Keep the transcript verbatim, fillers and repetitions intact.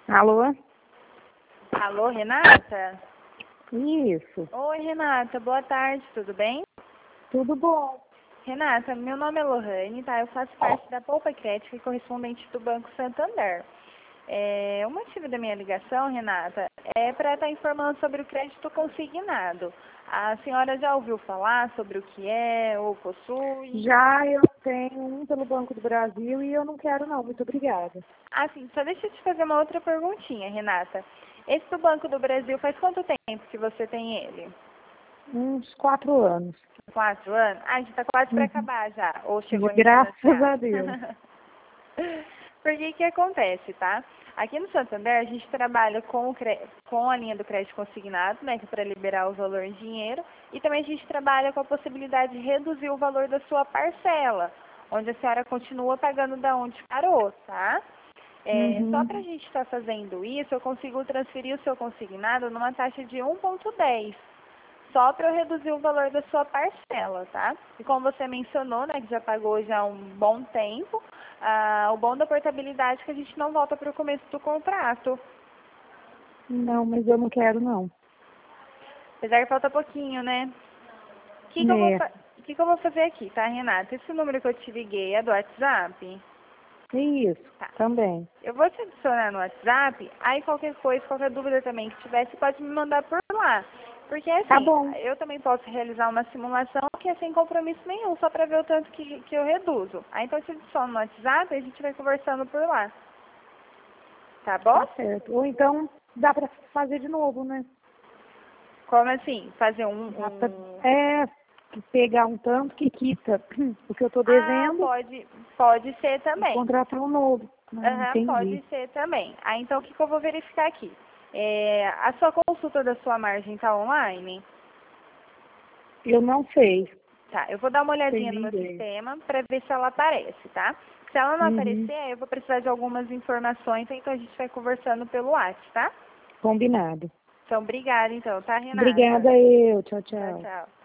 Alô? Alô, Renata? Isso. Oi, Renata, boa tarde, tudo bem? Tudo bom. Renata, meu nome é Lohane, tá? Eu faço parte da Poupa Crédito e correspondente do Banco Santander. É, o motivo da minha ligação, Renata, é para estar informando sobre o crédito consignado. A senhora já ouviu falar sobre o que é ou possui? Já eu tenho um pelo Banco do Brasil e eu não quero não, muito obrigada. Ah, sim, só deixa eu te fazer uma outra perguntinha, Renata. Esse do Banco do Brasil, faz quanto tempo que você tem ele? Uns quatro anos. Quatro anos? Ah, já está quase para Uhum. acabar já. Ou chegou De a graças refinanciar? a Deus. Por que que acontece, tá? Aqui no Santander, a gente trabalha com, o cre... com a linha do crédito consignado, né, que é para liberar o valor em dinheiro, e também a gente trabalha com a possibilidade de reduzir o valor da sua parcela, onde a senhora continua pagando da onde parou, tá? É, só para a Uhum. gente estar fazendo isso, eu consigo transferir o seu consignado numa taxa de um vírgula dez. Só para eu reduzir o valor da sua parcela, tá? E como você mencionou, né, que já pagou já há um bom tempo, ah, o bom da portabilidade é que a gente não volta para o começo do contrato. Não, mas eu não quero não. Apesar que falta pouquinho, né? O que, que, eu vou É. fa- o que, que eu vou fazer aqui, tá, Renata? Esse número que eu te liguei é do WhatsApp? Isso, Tá. também. Eu vou te adicionar no WhatsApp, aí qualquer coisa, qualquer dúvida também que tiver, você pode me mandar por lá. Porque Tá assim, bom. eu também posso realizar uma simulação que é sem compromisso nenhum, só para ver o tanto que, que eu reduzo. Aí então eu te adiciono no WhatsApp e a gente vai conversando por lá. Tá bom? Tá certo. Ou então dá pra fazer de novo, né? Como assim? Fazer um... Dá pra, um... é, pegar um tanto que quita o que eu tô Ah, devendo pode, pode ser e também. contratar um novo. Ah, Aham, entendi. pode ser também. Aí então o que, que eu vou verificar aqui? É, a sua consulta da sua margem está online? Eu não sei. Tá, eu vou dar uma Tenho olhadinha no nem meu ideia. sistema para ver se ela aparece, tá? Se ela não Uhum. aparecer, eu vou precisar de algumas informações, então a gente vai conversando pelo WhatsApp, tá? Combinado. Então, obrigada então, tá, Renata? Obrigada eu. Tchau, Tchau, tchau. tchau.